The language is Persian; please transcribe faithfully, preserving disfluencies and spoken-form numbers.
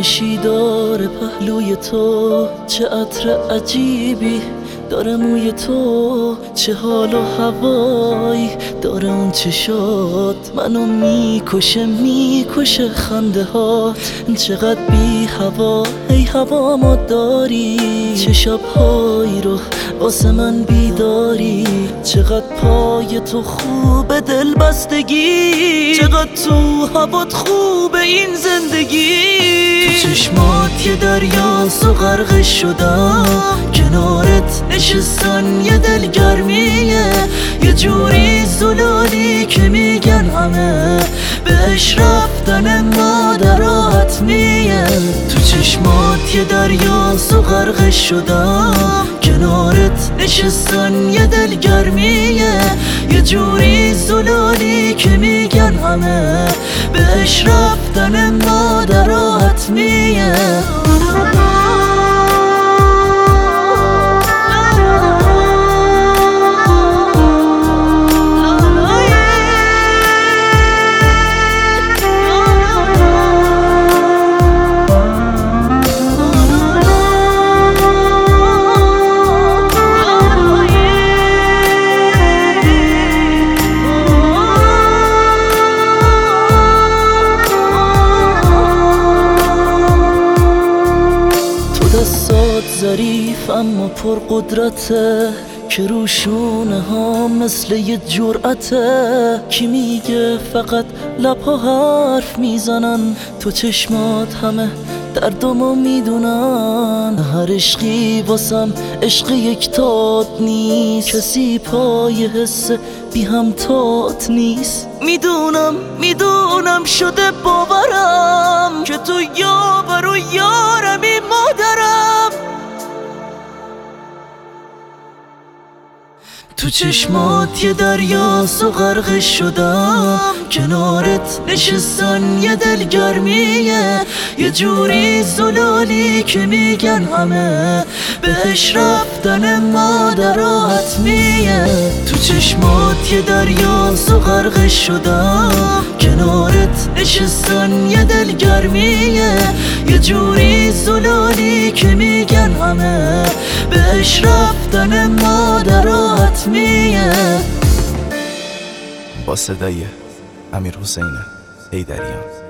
جمشیدار پهلوی تو، چه عطر عجیبی داره موی تو، چه حال و هوایی داره اون چشات، منو میکشه میکشه خنده هات. چقدر بی هوا ای هوا ما داری، چه شبهایی رو واسه من بیداری، چقدر پای تو خوبه دل بستگی، چقدر تو هوات خوبه این زندگی. تو چشمات یه دریاست و غرق شدم، کنارت نشستن یه دلگرمیه، یه جوری زلالی که میگن همه بهش رفتن مادر حتمیه. تو چشمات یه دریاست و غرق شدم، کنارت نشستن یه دلگرمیه، یه جوری زلالی که میگن همه بهش رفتن مادر حتمیه. دستات ظریف اما پر قدرته، که روشونه ها مثل یه جرأته. کی میگه فقط لبها حرف میزنن، تو چشمات همه دردمو میدونن. هر عشقی واسم عشق یک تات نیست، کسی پای حس بی همتات نیست. میدونم میدونم شده باورم که تو یاور و یارمی مادرم. تو چشمات یه دریاست و غرق شدم، کنارت نشستن یه دلگرمیه، یه جوری زلالی که میگن همه بهش رفتن مادر حتمیه. تو چشمات یه دریاست و غرق شدم، کنارت نشستن یه دلگرمیه، یه جوری زلالی که میگن همه بهش رفتن مادر حتمیه. با صدای امیر حسین حیدریان.